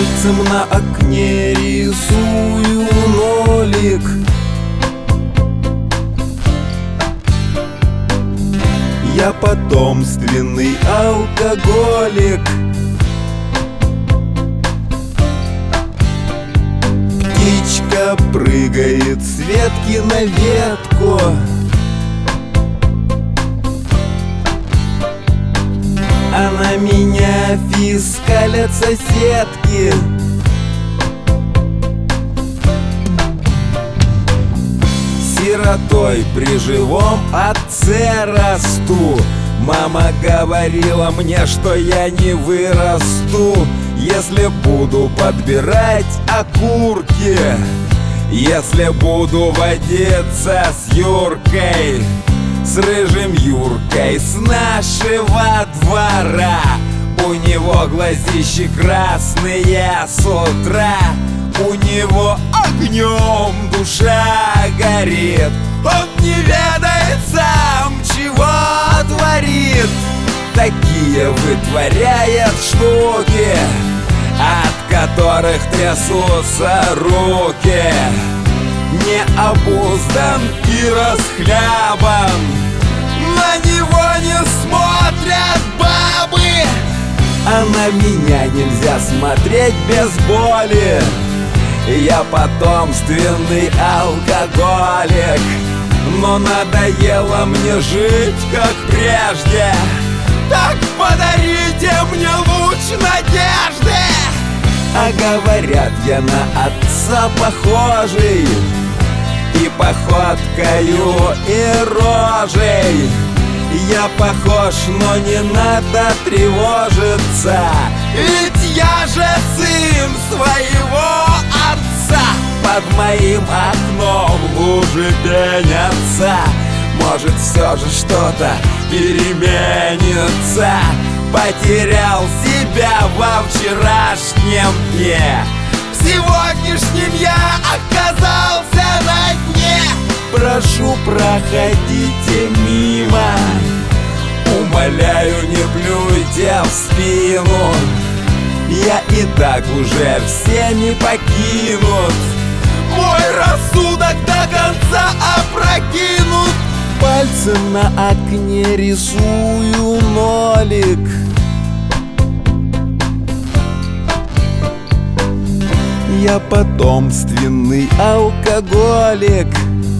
Пальцем на окне рисую нолик. Я потомственный алкоголик. Птичка прыгает с ветки на ветку. А на меня фискалят соседки. Сиротой при живом отце расту. Мама говорила мне, что я не вырасту, если буду подбирать окурки, если буду водиться с Юркой, с рыжим Юркой с нашего двора. У него глазищи красные с утра, у него огнем душа горит. Он не ведает сам, чего творит. Такие вытворяет штуки, от которых трясутся руки. Не обуздан и расхлябан, на него не смотрят бабы. А на меня нельзя смотреть без боли. Я потомственный алкоголик, но надоело мне жить как прежде. Так подарите мне луч надежды. А говорят, я на отца похожий, и походкою, и рожей. Я похож, но не надо тревожиться, ведь я же сын своего отца. Под моим окном лужи пенятся. Может, все же что-то переменится. Потерял себя во вчерашнем дне, в сегодняшнем я оказался на дне. Прошу, проходите мимо, умоляю, не плюйте в спину. Я и так уже всеми покинут, мой рассудок до конца опрокинут. Пальцем на окне рисую нолик. Я потомственный алкоголик.